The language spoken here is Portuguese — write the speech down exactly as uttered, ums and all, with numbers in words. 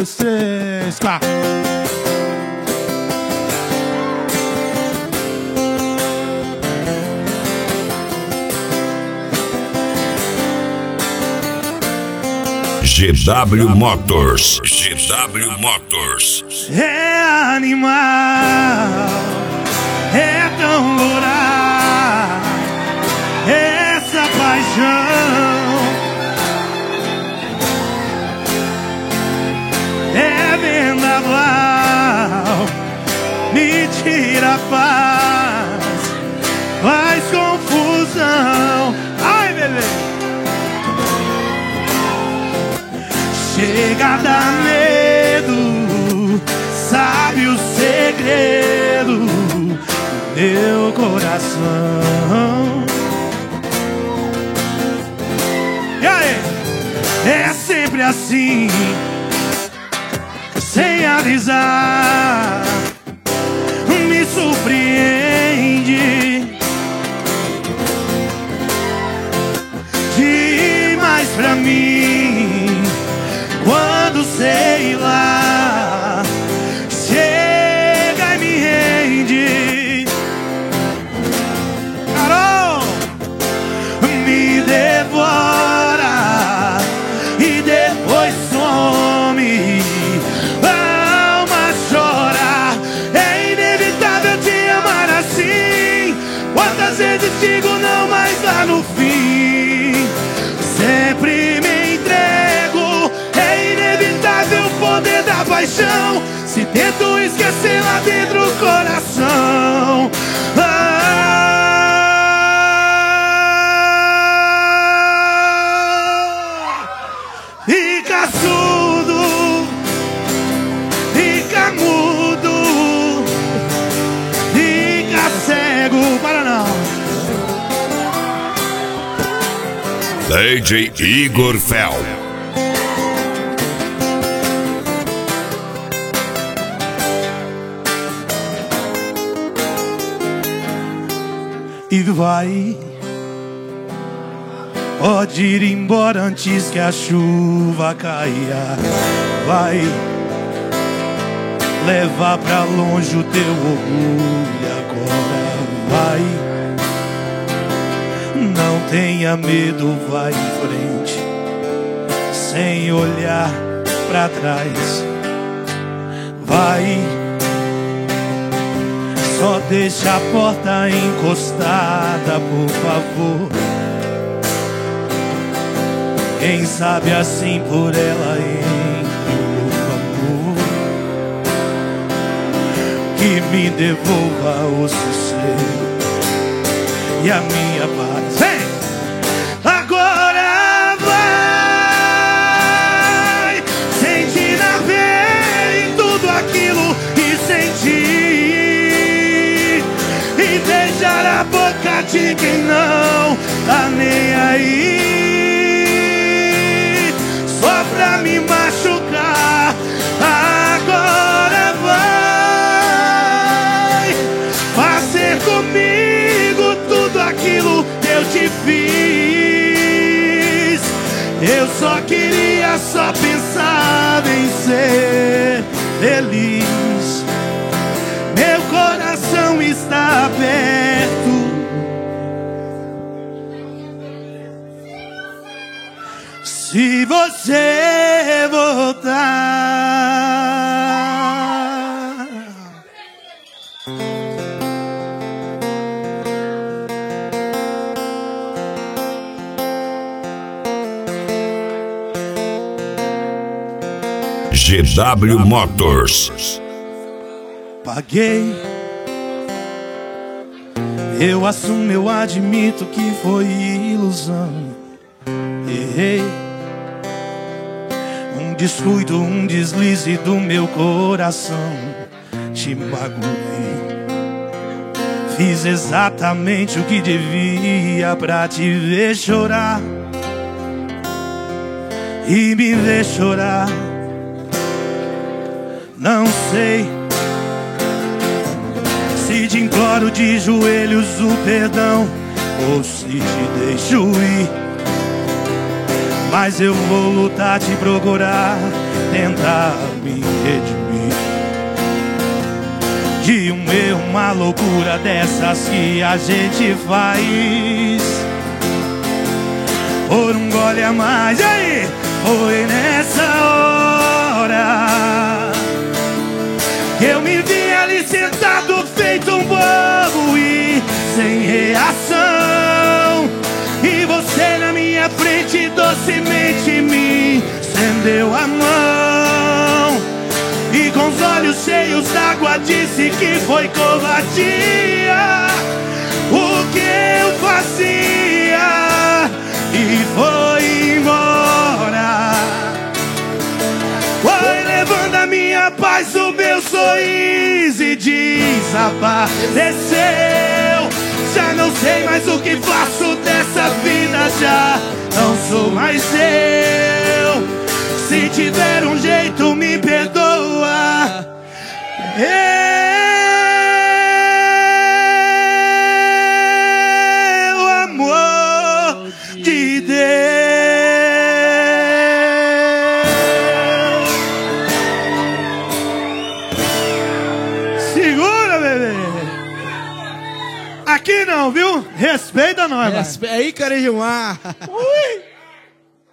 dois, três, quatro. G W Motors. G W Motors. É animal, é tão voraz essa paixão, é vendaval, me tira a paz, faz confusão. Ai, bebê, chega a dar medo, sabe o segredo do meu coração. E aí? É sempre assim, sem avisar, me surpreende demais pra mim. Quando sei lá, chega e me rende. Carol, me devora e depois some. Alma chora, é inevitável te amar assim. Quantas vezes digo não, mas lá no fim sempre me entrego. É inevitável o poder da paixão, se tento esquecer lá dentro do coração. Ah, fica surdo, fica mudo, fica cego. Para não. D J Igor Fel. E vai, pode ir embora antes que a chuva caia. Vai levar pra longe o teu orgulho agora. Vai, não tenha medo, vai em frente, sem olhar pra trás. Vai, só deixa a porta encostada, por favor. Quem sabe assim por ela entre o amor, que me devolva o sossego e a minha paz. Vem! Agora vai, sente na veia tudo aquilo que senti. E beijar a boca de quem não tá nem aí, só pra me machucar. Agora vai fazer comigo tudo aquilo que eu te fiz. Eu só queria, só pensava em ser feliz. Meu coração está aberto. Se você voltar. G W Motors. Paguei, eu assumo, eu admito que foi ilusão. Errei, um descuido, um deslize do meu coração. Te magoei, fiz exatamente o que devia pra te ver chorar e me ver chorar. Não sei se te imploro de joelhos o perdão ou se te deixo ir, mas eu vou lutar, te procurar tentar me redimir de um erro, uma loucura dessas que a gente faz. Por um gole a mais, e aí? Foi nessa hora que eu me vi ali sentado feito um bobo e sem reação. E você na minha frente docemente me estendeu a mão e com os olhos cheios d'água disse que foi covardia o que eu fazia, e foi embora. Foi levando a minha paz, o meu sorriso e desapareceu. Já não sei mais o que faço dessa vida, já não sou mais eu. Se tiver um jeito, me perdoa. Eu, amor de Deus. Segura, bebê. Aqui não, viu? Respeita nós, Respe... Aí, Carijumar. Ui.